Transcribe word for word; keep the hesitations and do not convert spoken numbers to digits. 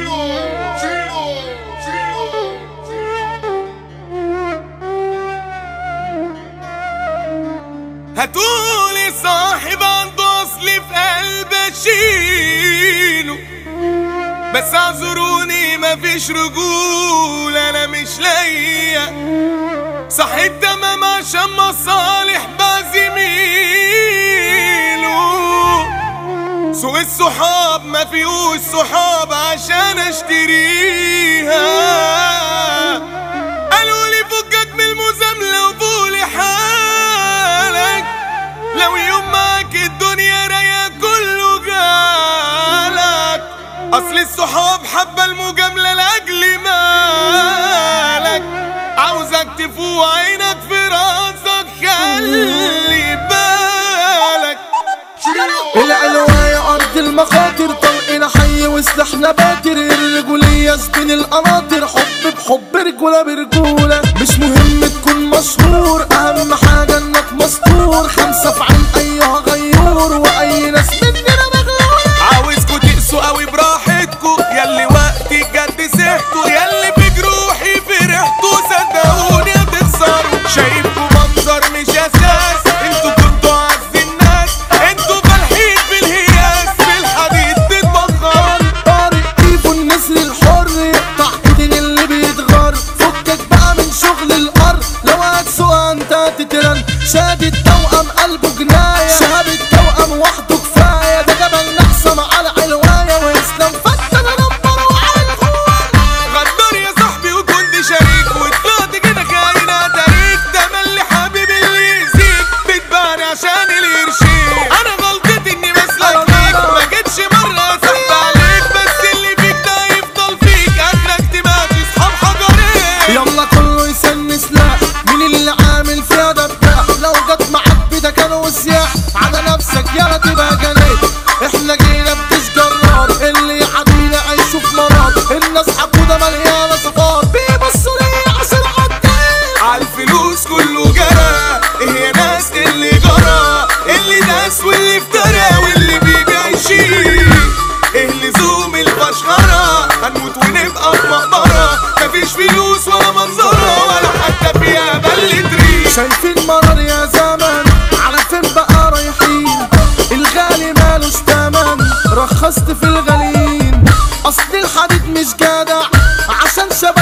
هاتولي صاحب عنده اصل في قلب اشيله، بس اعذروني مفيش رجولة انا مش لاقيه صحيت تمام عشان مصالح بزميله. سوق الصحاب ما فيهوش صحاب عشان اشتريها، قالوا لي فكك من المزاملة وفولي حالك، لو يوم معاك الدنيا رايقة كله جالك، اصل الصحاب حبة المجاملة لاجل مالك، عاوزك تفوق عينك في راسك خلي بالك. العلواية أرض المخاطر، طلقنا حي وسلاحنا باتر، الرجولية سبين القناطر، حب بحب رجولة برجولة، مش مهم تكون مشهور أهم حاجة إنك مستور، خمسة في عين أيها غيور وأي ناس مننا مغلولة. عاوزكوا تقسوا قوي براحتكوا، ياللي وقت الجد سحتوا، ياللي في جروحي فرحتوا صدقوني هتخسروا، شايفكوا منظر مش أساس، انتوا كنتوا أعز الناس، انتوا فالحين بالهياس بالحديد تتبخر. طارق كيفو النسر الحر يقطع ايدين اللي بيتغر، فكك بقى من شغل القر، لو هتسوق انت هتترن، شاد التوأم قلبه جناية، شهاب التوأم وحده كفاية، ده جبل نحسن على علواية واسلام فتن نمبر وعلى الخوان. غدار يا صاحبي وكنت شريك وطلعت كده خاين اتاريك، ده ملي حبيبي اللي يأذيك بتبان عشان القرشين، انا غلطتي اني مسلك فيك ما جيتش مرة اسحب عليك، بس اللي فيك ده يفضل فيك اخرك تماشي اصحاب حجرين. يلا كله يسن سلاح، مين اللي عامل فيها دباح، لو جت معاك بيدك كان وسياح، على نفسك يلا تبقى جنيت، احنا جينا بتشجرار، اللي يعدينا عيشوا في مرار، الناس حقودة مليانة صفار، بيبصوا ليه عشان عديت. عالفلوس كله جرى، ايه يا ناس اللي جرى، اللي داس واللي افترى واللي بيبيع يشيل، ايه لزوم الفشخرة، هنموت ونبقى في مقبرة، مفيش فلوس ولا منظرة ولا حتى فيها بلة ريح. شايفين مرار يا زمن، على فين بقى رايحين، الغالي مالوش تمن، رخصت في الغاليين، اصل الحديد مش جدع عشان شباب